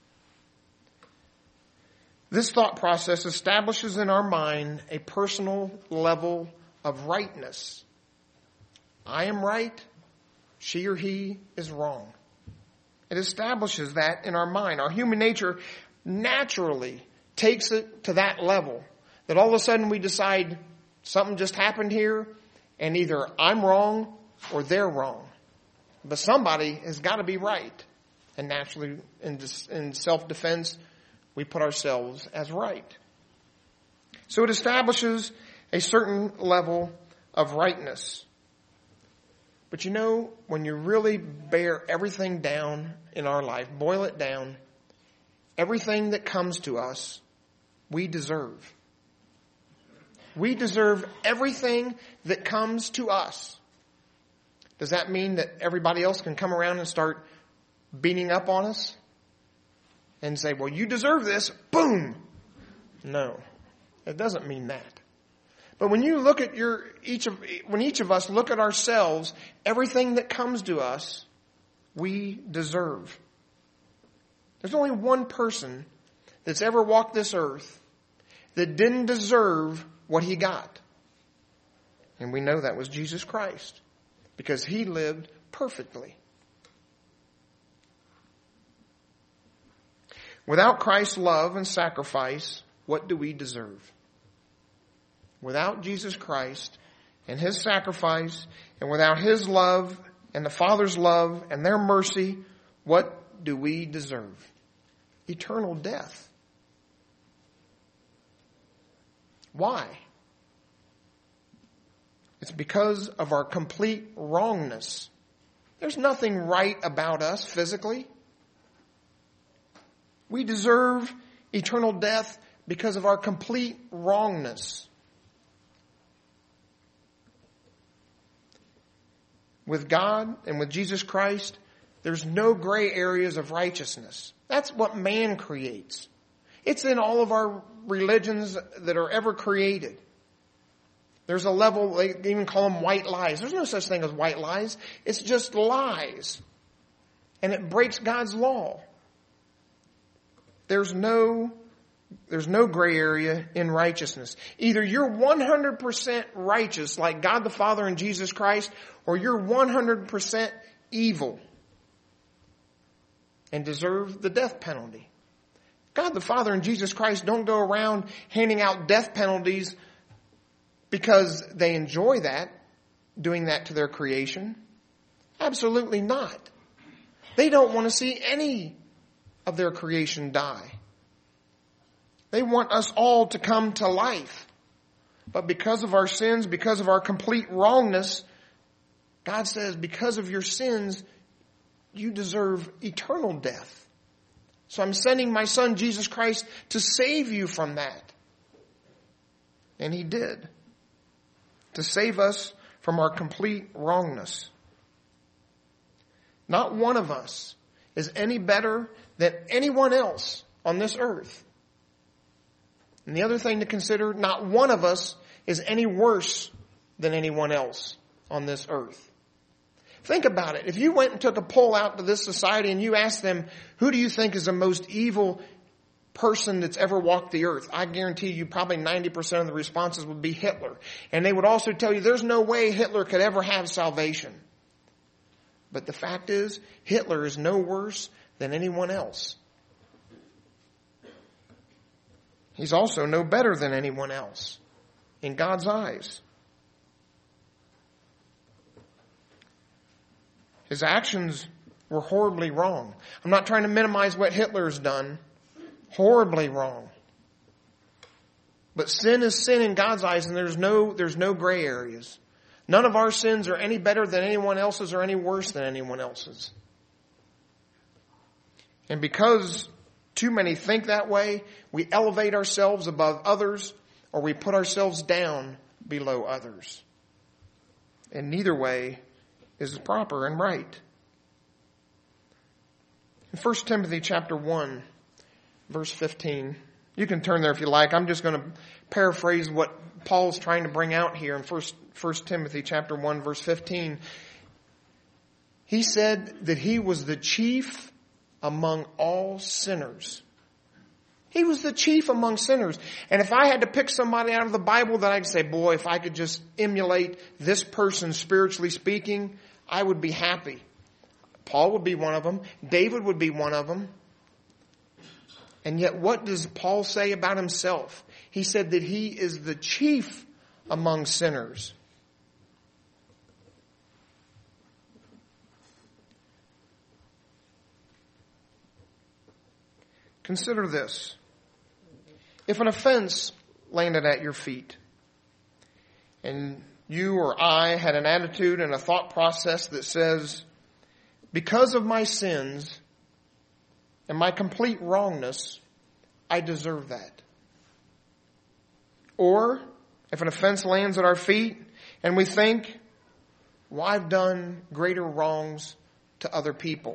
This thought process establishes in our mind a personal level of rightness. I am right. She or he is wrong. It establishes that in our mind. Our human nature naturally takes it to that level that all of a sudden we decide something just happened here and either I'm wrong or they're wrong. But somebody has got to be right. And naturally in self-defense, we put ourselves as right. So it establishes a certain level of rightness. But you know, when you really bear everything down in our life, boil it down, everything that comes to us, we deserve. We deserve everything that comes to us. Does that mean that everybody else can come around and start beating up on us and say, well, you deserve this, boom? No, it doesn't mean that. But when you look at when each of us look at ourselves, everything that comes to us, we deserve. There's only one person that's ever walked this earth that didn't deserve what he got. And we know that was Jesus Christ, because he lived perfectly. Without Christ's love and sacrifice, what do we deserve? Without Jesus Christ and his sacrifice, and without his love and the Father's love and their mercy, what do we deserve? Eternal death. Why? It's because of our complete wrongness. There's nothing right about us physically. We deserve eternal death because of our complete wrongness. With God and with Jesus Christ, there's no gray areas of righteousness. That's what man creates. It's in all of our religions that are ever created. There's a level, they even call them white lies. There's no such thing as white lies. It's just lies. And it breaks God's law. There's no gray area in righteousness. Either you're 100% righteous like God the Father and Jesus Christ, or you're 100% evil and deserve the death penalty. God the Father and Jesus Christ don't go around handing out death penalties because they enjoy that, doing that to their creation. Absolutely not. They don't want to see any of their creation die. They want us all to come to life. But because of our sins, because of our complete wrongness, God says, because of your sins, you deserve eternal death. So I'm sending my son, Jesus Christ, to save you from that. And he did. To save us from our complete wrongness. Not one of us is any better than anyone else on this earth. And the other thing to consider, not one of us is any worse than anyone else on this earth. Think about it. If you went and took a poll out to this society and you asked them, who do you think is the most evil person that's ever walked the earth? I guarantee you probably 90% of the responses would be Hitler. And they would also tell you there's no way Hitler could ever have salvation. But the fact is, Hitler is no worse than anyone else. He's also no better than anyone else in God's eyes. His actions were horribly wrong. I'm not trying to minimize what Hitler's done. Horribly wrong. But sin is sin in God's eyes, and there's no gray areas. None of our sins are any better than anyone else's or any worse than anyone else's. And because too many think that way, we elevate ourselves above others, or we put ourselves down below others. And neither way is proper and right. In 1 Timothy chapter 1, verse 15, you can turn there if you like. I'm just going to paraphrase what Paul's trying to bring out here in 1 Timothy chapter 1, verse 15. He said that he was the chief among all sinners. He was the chief among sinners. And if I had to pick somebody out of the Bible that I could say, boy, if I could just emulate this person spiritually speaking, I would be happy. Paul would be one of them. David would be one of them. And yet what does Paul say about himself? He said that he is the chief among sinners. Consider this. If an offense landed at your feet, and you or I had an attitude and a thought process that says, because of my sins and my complete wrongness, I deserve that. Or if an offense lands at our feet and we think, well, I've done greater wrongs to other people.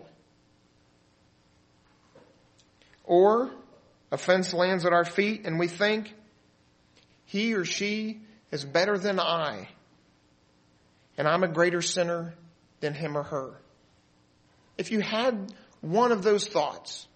Or offense lands at our feet and we think he or she is better than I, and I'm a greater sinner than him or her. If you had one of those thoughts,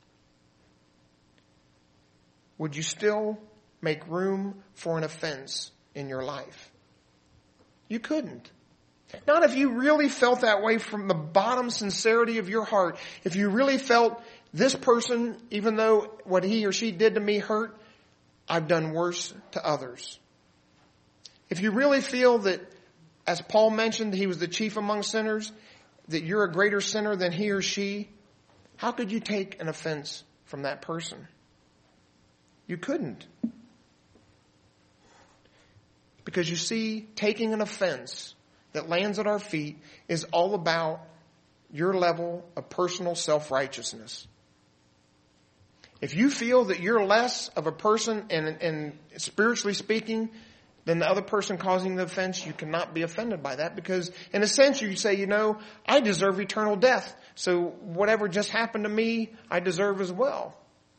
would you still make room for an offense in your life? You couldn't. Not if you really felt that way from the bottom sincerity of your heart. If you really felt this person, even though what he or she did to me hurt, I've done worse to others. If you really feel that, as Paul mentioned, he was the chief among sinners, that you're a greater sinner than he or she, how could you take an offense from that person? You couldn't. Because you see, taking an offense that lands at our feet is all about your level of personal self-righteousness. If you feel that you're less of a person and spiritually speaking than the other person causing the offense, you cannot be offended by that, because in a sense you say, I deserve eternal death. So whatever just happened to me, I deserve as well.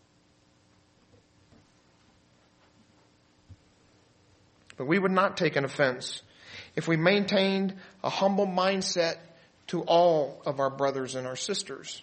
But we would not take an offense if we maintained a humble mindset to all of our brothers and our sisters.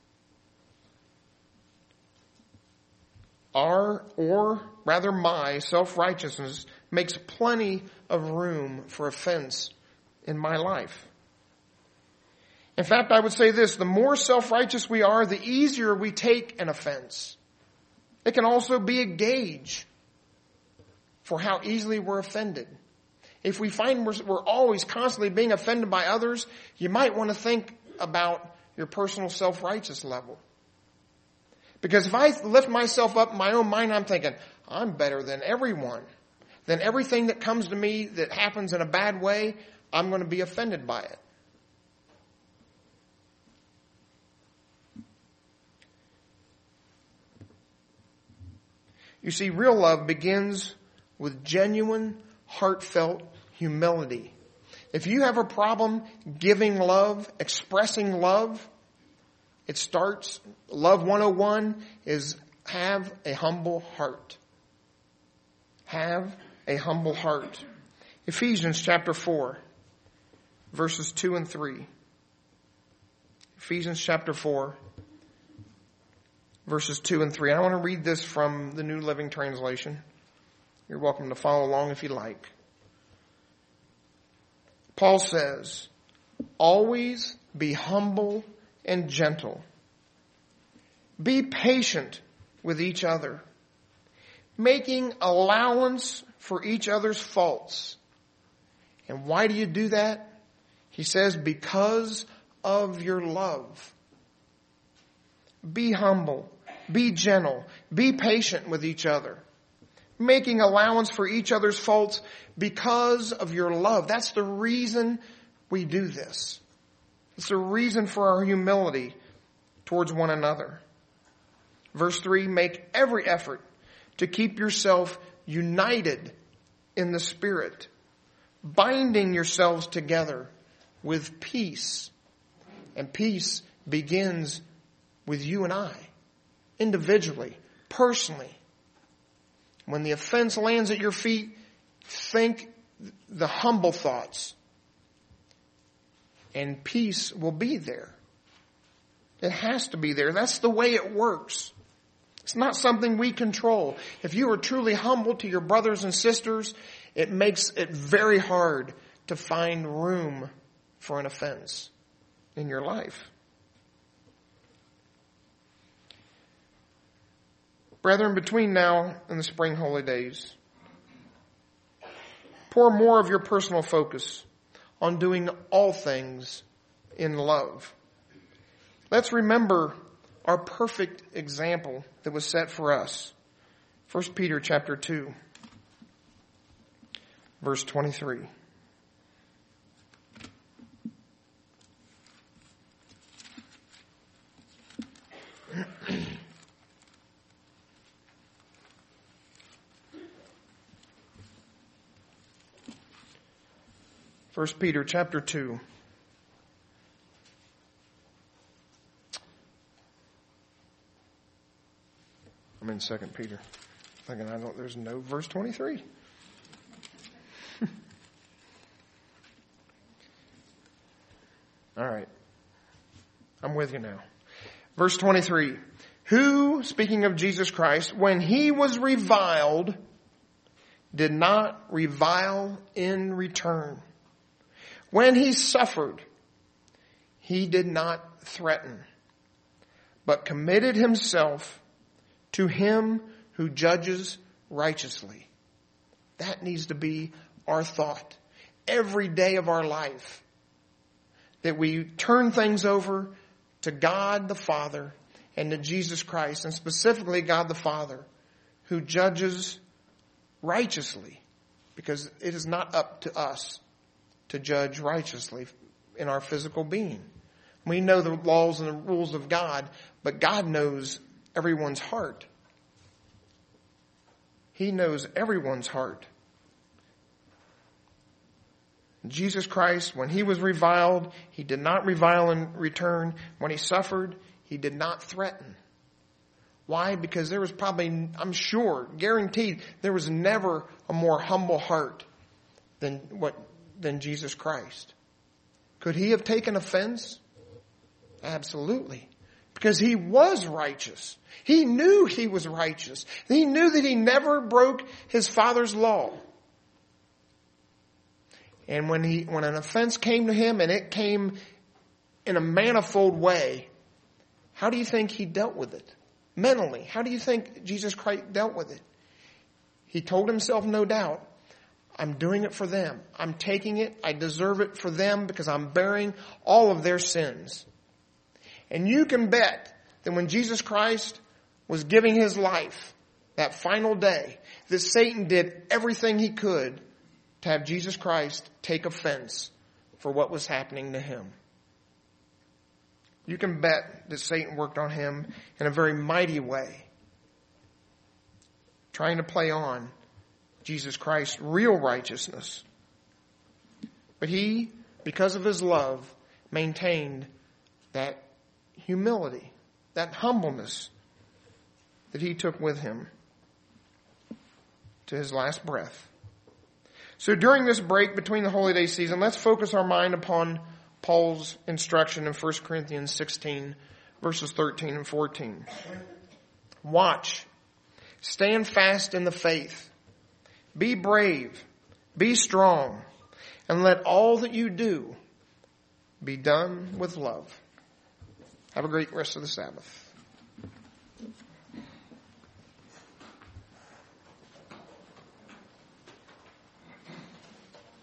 My self-righteousness makes plenty of room for offense in my life. In fact, I would say this: the more self-righteous we are, the easier we take an offense. It can also be a gauge for how easily we're offended. If we find we're always constantly being offended by others, you might want to think about your personal self-righteous level. Because if I lift myself up in my own mind, I'm thinking, I'm better than everyone. Then everything that comes to me that happens in a bad way, I'm going to be offended by it. You see, real love begins with genuine, heartfelt humility. If you have a problem giving love, expressing love, it starts, Love 101 is have a humble heart. Have a humble heart. Ephesians chapter 4, verses 2 and 3. Ephesians chapter 4, verses 2 and 3. I want to read this from the New Living Translation. You're welcome to follow along if you like. Paul says, always be humble and gentle. Be patient with each other, making allowance for each other's faults. And why do you do that? He says, because of your love. Be humble, be gentle, be patient with each other, making allowance for each other's faults because of your love. That's the reason we do this. It's the reason for our humility towards one another. Verse 3, make every effort to keep yourself united in the Spirit, binding yourselves together with peace. And peace begins with you and I, individually, personally. When the offense lands at your feet, think the humble thoughts, and peace will be there. It has to be there. That's the way it works. It's not something we control. If you are truly humble to your brothers and sisters, it makes it very hard to find room for an offense in your life. Brethren, between now and the spring holy days, pour more of your personal focus on doing all things in love. Let's remember our perfect example that was set for us. 1 Peter chapter 2, verse 23. First Peter chapter 2. I'm in 2 Peter. Thinking there's no verse 23. All right. I'm with you now. Verse 23. Who, speaking of Jesus Christ, when he was reviled, did not revile in return. When he suffered, he did not threaten, but committed himself to him who judges righteously. That needs to be our thought every day of our life. That we turn things over to God the Father and to Jesus Christ, and specifically God the Father, who judges righteously, because it is not up to us to judge righteously in our physical being. We know the laws and the rules of God, but God knows everyone's heart. He knows everyone's heart. Jesus Christ, when he was reviled, he did not revile in return. When he suffered, he did not threaten. Why? Because there was probably, I'm sure, guaranteed, there was never a more humble heart than Jesus Christ. Could he have taken offense? Absolutely. Because he was righteous. He knew he was righteous. He knew that he never broke his Father's law. And when an offense came to him, and it came in a manifold way, how do you think he dealt with it? Mentally, how do you think Jesus Christ dealt with it? He told himself, no doubt, I'm doing it for them. I'm taking it. I deserve it for them because I'm bearing all of their sins. And you can bet that when Jesus Christ was giving his life that final day, that Satan did everything he could to have Jesus Christ take offense for what was happening to him. You can bet that Satan worked on him in a very mighty way, trying to play on Jesus Christ's real righteousness. But he, because of his love, maintained that humility, that humbleness that he took with him to his last breath. So during this break between the Holy Day season, let's focus our mind upon Paul's instruction in 1 Corinthians 16, verses 13 and 14. Watch. Stand fast in the faith. Be brave. Be strong. And let all that you do be done with love. Have a great rest of the Sabbath.